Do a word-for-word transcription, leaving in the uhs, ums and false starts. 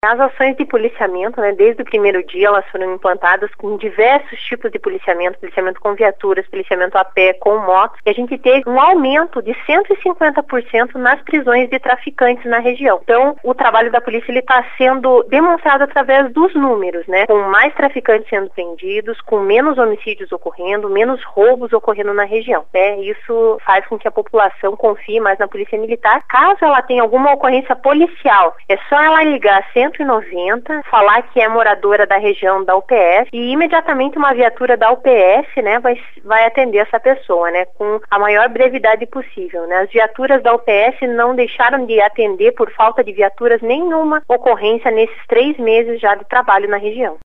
As ações de policiamento, né, desde o primeiro dia, elas foram implantadas com diversos tipos de policiamento, policiamento com viaturas, policiamento a pé, com motos, e a gente teve um aumento de cento e cinquenta por cento nas prisões de traficantes na região. Então, o trabalho da polícia está sendo demonstrado através dos números, né, com mais traficantes sendo prendidos, com menos homicídios ocorrendo, menos roubos ocorrendo na região. Né? Isso faz com que a população confie mais na polícia militar. Caso ela tenha alguma ocorrência policial, é só ela ligar cento e noventa, falar que é moradora da região da U P S e imediatamente uma viatura da U P S, né, vai, vai atender essa pessoa, né, com a maior brevidade possível. Né? As viaturas da U P S não deixaram de atender por falta de viaturas nenhuma ocorrência nesses três meses já de trabalho na região.